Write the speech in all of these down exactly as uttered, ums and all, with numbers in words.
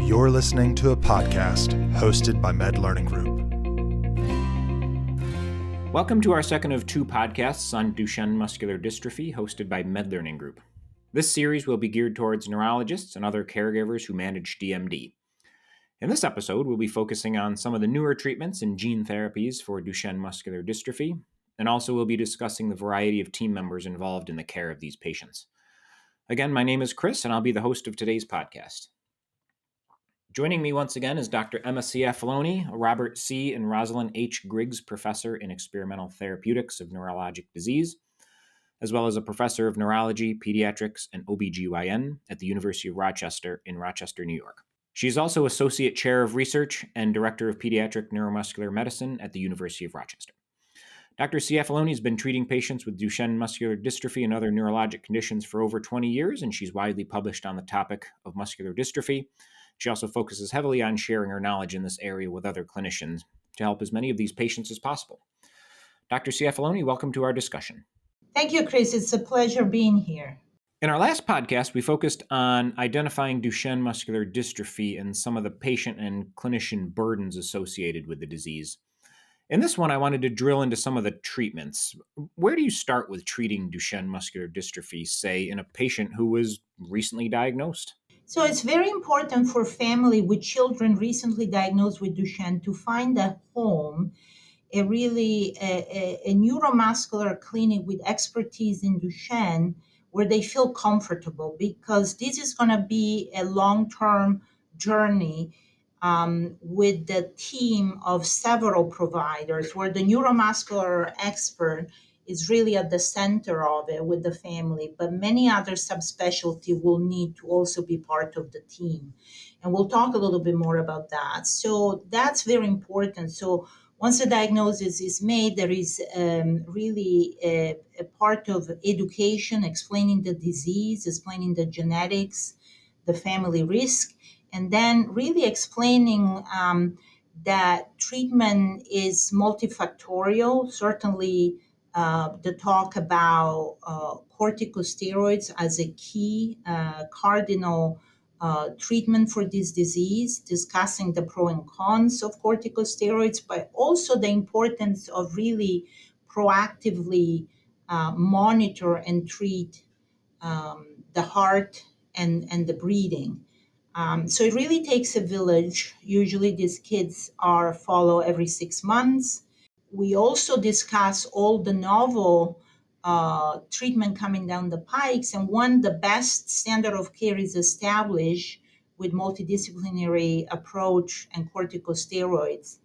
You're listening to a podcast hosted by Med Learning Group. Welcome to our second of two podcasts on Duchenne muscular dystrophy hosted by Med Learning Group. This series will be geared towards neurologists and other caregivers who manage D M D. In this episode, we'll be focusing on some of the newer treatments and gene therapies for Duchenne muscular dystrophy, and also we'll be discussing the variety of team members involved in the care of these patients. Again, my name is Chris, and I'll be the host of today's podcast. Joining me once again is Doctor Emma Ciafalone, a Robert C. and Rosalind H. Griggs Professor in Experimental Therapeutics of Neurologic Disease, as well as a Professor of Neurology, Pediatrics, and O B G Y N at the University of Rochester in Rochester, New York. She is also Associate Chair of Research and Director of Pediatric Neuromuscular Medicine at the University of Rochester. Doctor Ciafalone has been treating patients with Duchenne muscular dystrophy and other neurologic conditions for over twenty years, and she's widely published on the topic of muscular dystrophy. She also focuses heavily on sharing her knowledge in this area with other clinicians to help as many of these patients as possible. Doctor Ciafalone, welcome to our discussion. Thank you, Chris. It's a pleasure being here. In our last podcast, we focused on identifying Duchenne muscular dystrophy and some of the patient and clinician burdens associated with the disease. In this one, I wanted to drill into some of the treatments. Where do you start with treating Duchenne muscular dystrophy, say, in a patient who was recently diagnosed? So it's very important for family with children recently diagnosed with Duchenne to find a home, a really a, a, a neuromuscular clinic with expertise in Duchenne where they feel comfortable, because this is going to be a long-term journey um, with the team of several providers where the neuromuscular expert is really at the center of it with the family, but many other subspecialty will need to also be part of the team. And we'll talk a little bit more about that. So that's very important. So once a diagnosis is made, there is um, really a, a part of education, explaining the disease, explaining the genetics, the family risk, and then really explaining um, that treatment is multifactorial. Certainly, Uh, the talk about uh, corticosteroids as a key uh, cardinal uh, treatment for this disease, discussing the pro and cons of corticosteroids, but also the importance of really proactively uh, monitor and treat um, the heart and, and the breathing. Um, so it really takes a village. Usually these kids are followed every six months. We also discuss all the novel uh, treatment coming down the pikes, and one, the best standard of care is established with multidisciplinary approach and corticosteroids.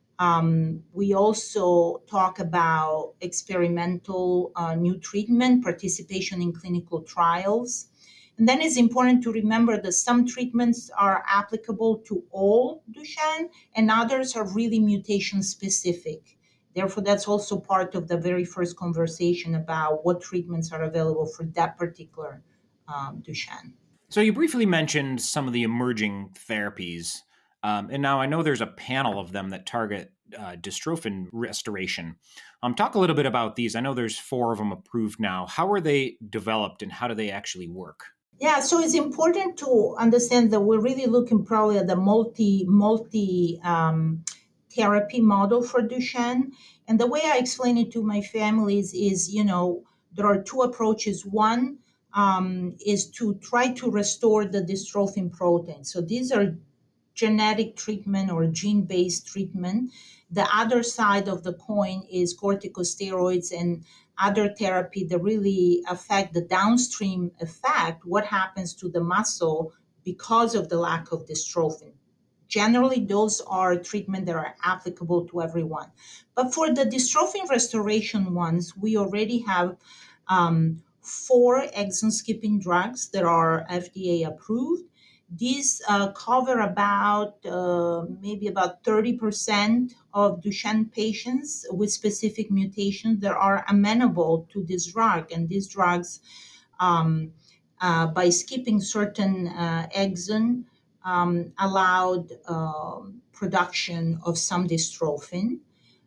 Um, we also talk about experimental uh, new treatment, participation in clinical trials. And then it's important to remember that some treatments are applicable to all Duchenne and others are really mutation specific. Therefore, that's also part of the very first conversation about what treatments are available for that particular um, Duchenne. So you briefly mentioned some of the emerging therapies, um, and now I know there's a panel of them that target uh, dystrophin restoration. Um, talk a little bit about these. I know there's four of them approved now. How are they developed and how do they actually work? Yeah, so it's important to understand that we're really looking probably at the multi, multi um, therapy model for Duchenne. And the way I explain it to my families is, you know, there are two approaches. One um, is to try to restore the dystrophin protein. So these are genetic treatment or gene-based treatment. The other side of the coin is corticosteroids and other therapy that really affect the downstream effect, what happens to the muscle because of the lack of dystrophin. Generally, those are treatments that are applicable to everyone. But for the dystrophin restoration ones, we already have um, four exon skipping drugs that are F D A approved. These uh, cover about uh, maybe about thirty percent of Duchenne patients with specific mutations that are amenable to this drug. And these drugs, um, uh, by skipping certain uh, exon, um, allowed uh, production of some dystrophin.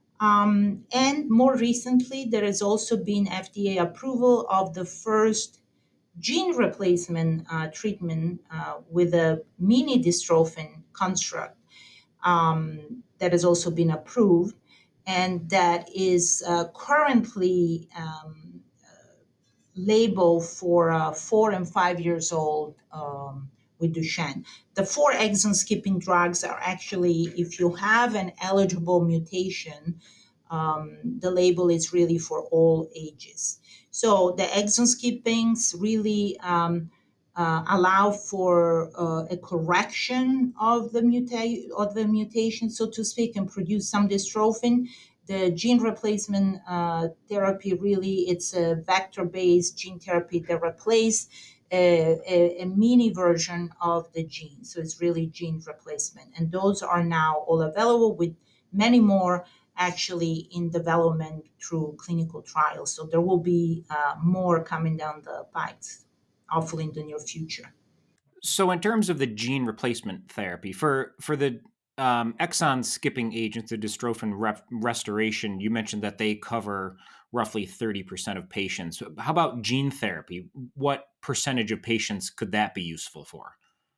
Um, and more recently, there has also been F D A approval of the first gene replacement uh, treatment uh, with a mini dystrophin construct um, that has also been approved and that is uh, currently um, labeled for uh, four and five years old um, with Duchenne. The four exon skipping drugs are actually, if you have an eligible mutation, um, the label is really for all ages. So the exon skippings really um, uh, allow for uh, a correction of the muta- of the mutation, so to speak, and produce some dystrophin. The gene replacement uh, therapy really it's a vector-based gene therapy that replaces a, a, a mini version of the gene. So it's really gene replacement, and those are now all available with many more actually in development through clinical trials. So there will be uh, more coming down the pipes, hopefully in the near future. So, in terms of the gene replacement therapy for for the um, exon skipping agents, the dystrophin rep- restoration, you mentioned that they cover roughly thirty percent of patients. How about gene therapy? What percentage of patients could that be useful for?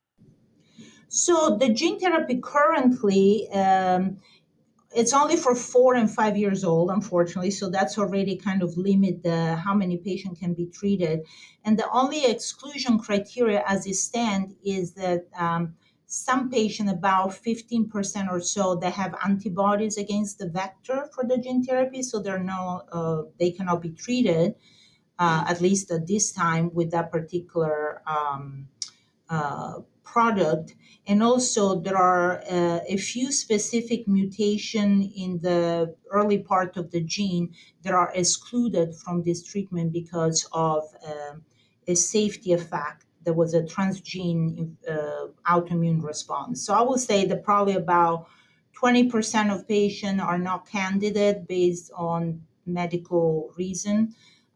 So the gene therapy currently um, it's only for four and five years old, unfortunately. So that's already kind of limit the how many patients can be treated. And the only exclusion criteria as it stands is that um, some patient, about fifteen percent or so, they have antibodies against the vector for the gene therapy. So they're no, uh, they cannot be treated, uh, at least at this time, with that particular um, uh, product. And also there are uh, a few specific mutation in the early part of the gene that are excluded from this treatment because of um a safety effect. There was a transgene uh, autoimmune response. So I would say that probably about twenty percent of patients are not candidate based on medical reason.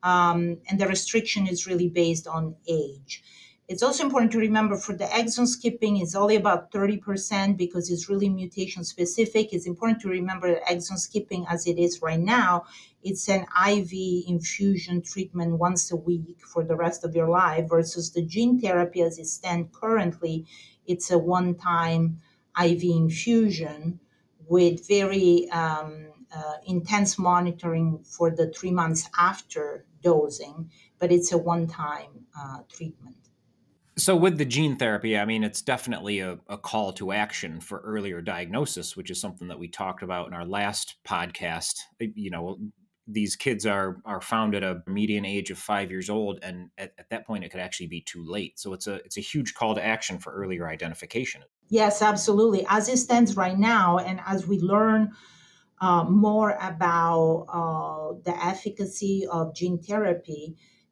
Um, and the restriction is really based on age. It's also important to remember for the exon skipping, it's only about thirty percent because it's really mutation specific. It's important to remember that exon skipping, as it is right now, it's an I V infusion treatment once a week for the rest of your life versus the gene therapy as it stands currently, it's a one time I V infusion with very um, uh, intense monitoring for the three months after dosing, but it's a one time uh, treatment. So, with the gene therapy, I mean, it's definitely a, a call to action for earlier diagnosis, which is something that we talked about in our last podcast. You know, these kids are are found at a median age of five years old, and at, at that point, it could actually be too late. So, it's a it's a huge call to action for earlier identification. Yes, absolutely. As it stands right now, and as we learn uh, more about uh, the efficacy of gene therapy,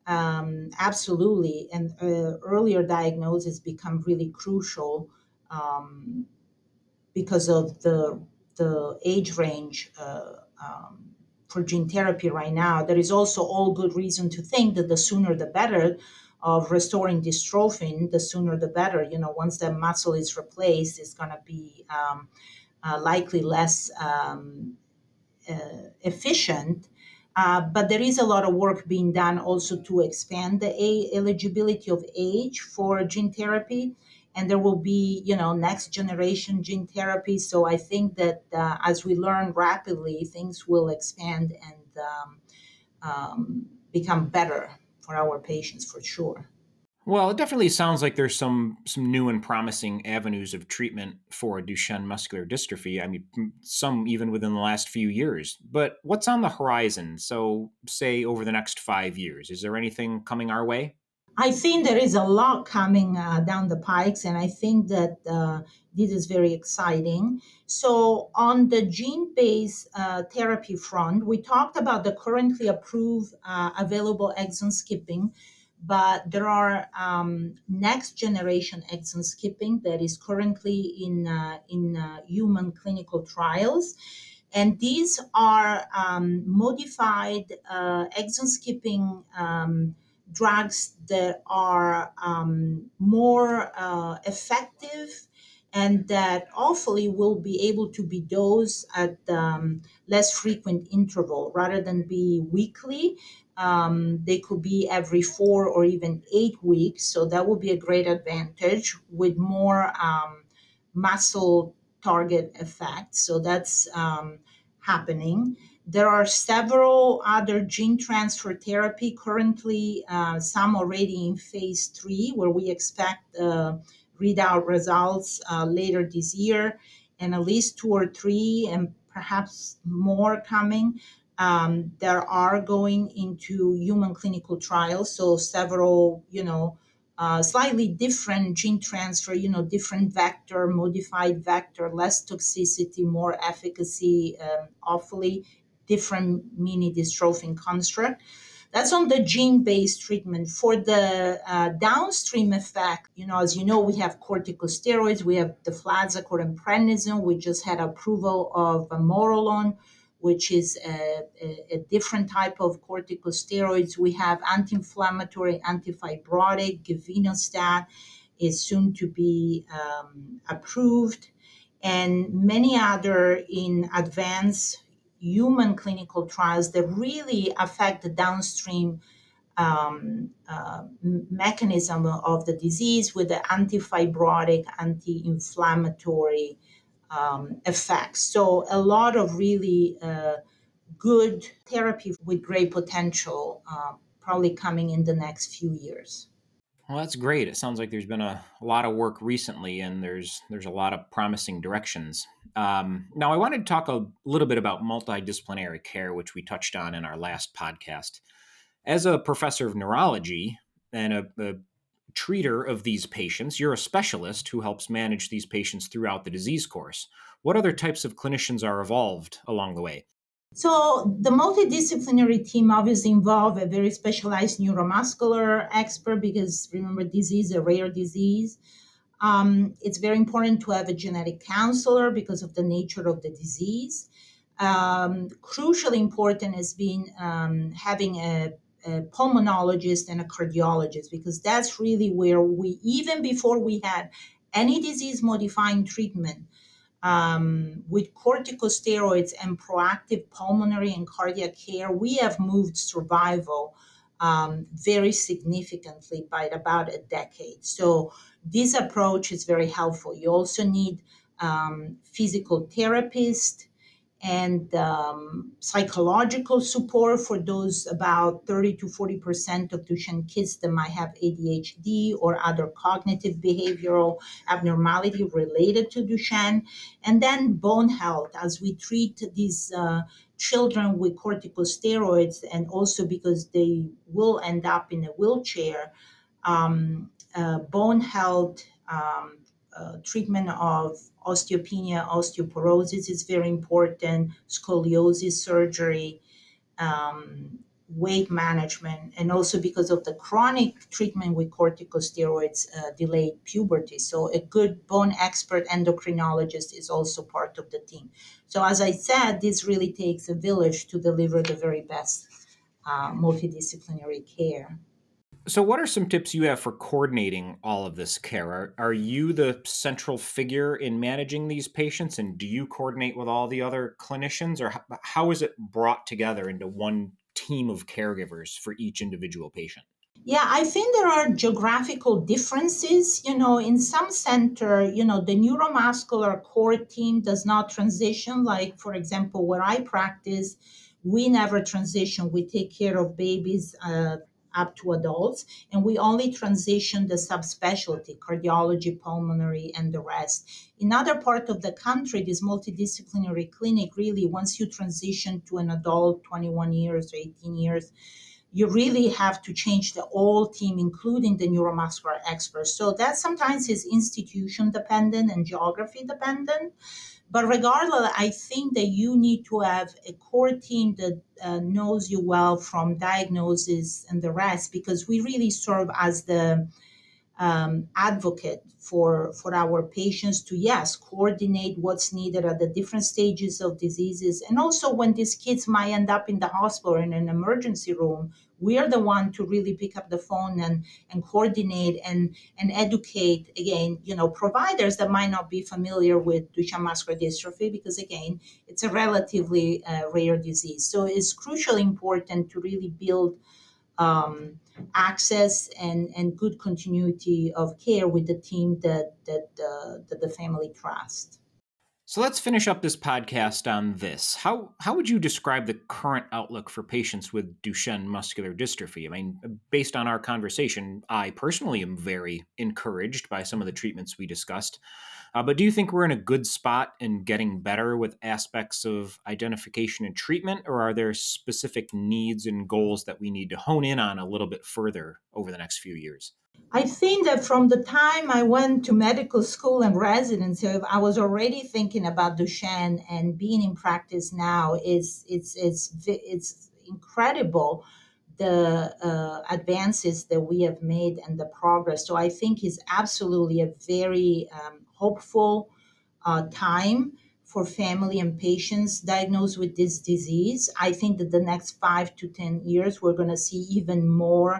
um, absolutely, and uh, earlier diagnosis become really crucial um, because of the the age range uh, um, for gene therapy right now. There is also all good reason to think that the sooner the better of restoring dystrophin, the sooner the better. You know, once the muscle is replaced, it's going to be um, uh, likely less um, uh, efficient. Uh, but there is a lot of work being done also to expand the a- eligibility of age for gene therapy. And there will be, you know, next generation gene therapy. So I think that uh, as we learn rapidly, things will expand and um, um, become better for our patients for sure. Well, it definitely sounds like there's some some new and promising avenues of treatment for Duchenne muscular dystrophy. I mean, m- some even within the last few years. But what's on the horizon? So, say over the next five years, is there anything coming our way? I think there is a lot coming uh, down the pikes, and I think that uh, this is very exciting. So, on the gene based uh, therapy front, we talked about the currently approved uh, available exon skipping, but there are um, next generation exon skipping that is currently in, uh, in uh, human clinical trials. And these are um, modified uh, exon skipping. Um, drugs that are um, more uh, effective and that hopefully will be able to be dosed at um, less frequent interval rather than be weekly. Um, they could be every four or even eight weeks. So that would be a great advantage with more um, muscle target effect. So that's um, happening. There are several other gene transfer therapy currently, uh, some already in phase three, where we expect uh, readout results uh, later this year, and at least two or three, and perhaps more coming. Um, there are going into human clinical trials, so several, you know, uh, slightly different gene transfer, you know, different vector, modified vector, less toxicity, more efficacy, um, hopefully different mini dystrophin construct. That's on the gene-based treatment. For the uh, downstream effect, you know, as you know, we have corticosteroids, we have deflazacort and prednisone. We just had approval of vamorolone, which is a, a, a different type of corticosteroids. We have anti-inflammatory, antifibrotic, gavinostat is soon to be um, approved, and many other in advanced human clinical trials that really affect the downstream um, uh, mechanism of the disease with the antifibrotic, anti-inflammatory um, effects. So a lot of really uh, good therapy with great potential uh, probably coming in the next few years. Well, that's great. It sounds like there's been a, a lot of work recently, and there's there's a lot of promising directions. Um, now, I wanted to talk a little bit about multidisciplinary care, which we touched on in our last podcast. As a professor of neurology and a, a treater of these patients, you're a specialist who helps manage these patients throughout the disease course. What other types of clinicians are evolved along the way? So the multidisciplinary team obviously involve a very specialized neuromuscular expert because remember, this is a rare disease. Um, it's very important to have a genetic counselor because of the nature of the disease. Um, crucially important has been um, having a, a pulmonologist and a cardiologist because that's really where we, even before we had any disease modifying treatment, um, with corticosteroids and proactive pulmonary and cardiac care, we have moved survival um, very significantly by about a decade. So this approach is very helpful. You also need um, physical therapists and um, psychological support for those about thirty to forty percent of Duchenne kids that might have A D H D or other cognitive behavioral abnormality related to Duchenne. And then bone health, as we treat these uh, children with corticosteroids, and also because they will end up in a wheelchair, um, uh, bone health. Um, uh, treatment of osteopenia, osteoporosis is very important, scoliosis surgery, um, weight management, and also because of the chronic treatment with corticosteroids, uh, delayed puberty. So a good bone expert endocrinologist is also part of the team. So as I said, this really takes a village to deliver the very best uh, multidisciplinary care. So, what are some tips you have for coordinating all of this care? Are, are you the central figure in managing these patients, and do you coordinate with all the other clinicians, or how, how is it brought together into one team of caregivers for each individual patient? Yeah, I think there are geographical differences. You know, in some center, you know, the neuromuscular core team does not transition. Like, for example, where I practice, we never transition. We take care of babies uh, up to adults, and we only transition the subspecialty, cardiology, pulmonary, and the rest. In other part of the country, this multidisciplinary clinic really, once you transition to an adult, twenty-one years or eighteen years, you really have to change the whole team, including the neuromuscular experts. So that sometimes is institution dependent and geography dependent. But regardless, I think that you need to have a core team that uh, knows you well from diagnosis and the rest, because we really serve as the um, advocate for for our patients to, yes, coordinate what's needed at the different stages of diseases, and also when these kids might end up in the hospital or in an emergency room, we are the one to really pick up the phone and and coordinate and and educate, again, you know, providers that might not be familiar with Duchenne muscular dystrophy, because again, it's a relatively uh, rare disease. So it's crucially important to really build um, access and, and good continuity of care with the team that that, uh, that the family trusts. So let's finish up this podcast on this. How how would you describe the current outlook for patients with Duchenne muscular dystrophy? I mean, based on our conversation, I personally am very encouraged by some of the treatments we discussed. Uh, but do you think we're in a good spot in getting better with aspects of identification and treatment, or are there specific needs and goals that we need to hone in on a little bit further over the next few years? I think that from the time I went to medical school and residency, I was already thinking about Duchenne, and being in practice now is it's it's it's incredible, the uh, advances that we have made and the progress. So I think it's absolutely a very um, hopeful uh, time for family and patients diagnosed with this disease. I think that the next five to ten years, we're going to see even more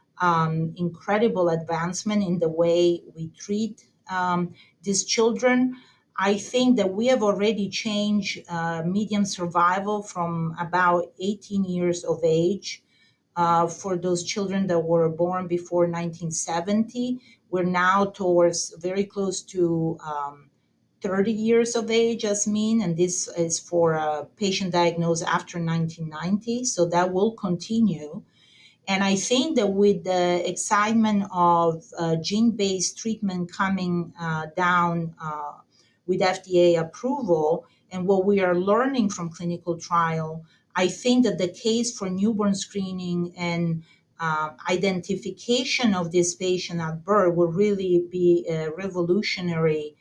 um, incredible advancement in the way we treat um, these children. I think that we have already changed uh, median survival from about eighteen years of age uh, for those children that were born before nineteen seventy. We're now towards very close to um, thirty years of age as mean, and this is for a patient diagnosed after nineteen ninety. So that will continue. And I think that with the excitement of uh, gene-based treatment coming uh, down uh, with F D A approval and what we are learning from clinical trial, I think that the case for newborn screening and uh, identification of this patient at birth will really be a revolutionary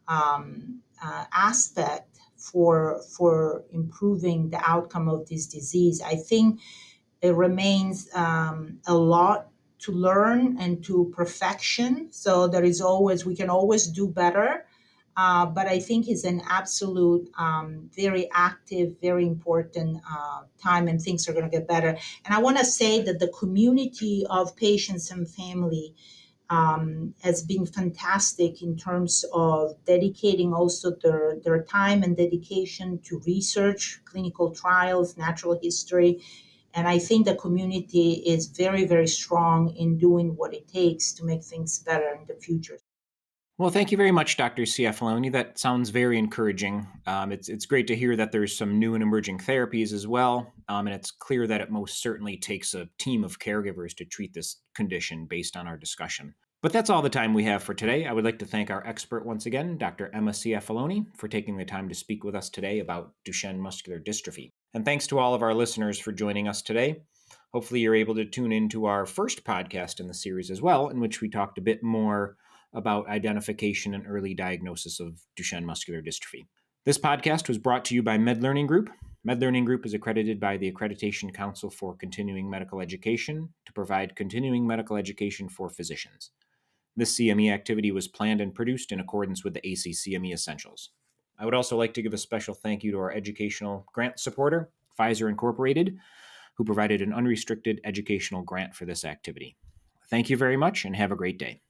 um, uh, aspect for for improving the outcome of this disease. I think it remains um, a lot to learn and to perfection. So there is always, we can always do better. Uh, but I think it's an absolute, um, very active, very important uh, time, and things are going to get better. And I want to say that the community of patients and family um, has been fantastic in terms of dedicating also their, their time and dedication to research, clinical trials, natural history. And I think the community is very, very strong in doing what it takes to make things better in the future. Well, thank you very much, Doctor Ciafaloni. That sounds very encouraging. Um, it's it's great to hear that there's some new and emerging therapies as well, um, and it's clear that it most certainly takes a team of caregivers to treat this condition based on our discussion. But that's all the time we have for today. I would like to thank our expert once again, Doctor Emma Ciafaloni, for taking the time to speak with us today about Duchenne muscular dystrophy. And thanks to all of our listeners for joining us today. Hopefully you're able to tune into our first podcast in the series as well, in which we talked a bit more about identification and early diagnosis of Duchenne muscular dystrophy. This podcast was brought to you by MedLearning Group. MedLearning Group is accredited by the Accreditation Council for Continuing Medical Education to provide continuing medical education for physicians. This C M E activity was planned and produced in accordance with the A C C M E Essentials. I would also like to give a special thank you to our educational grant supporter, Pfizer Incorporated, who provided an unrestricted educational grant for this activity. Thank you very much and have a great day.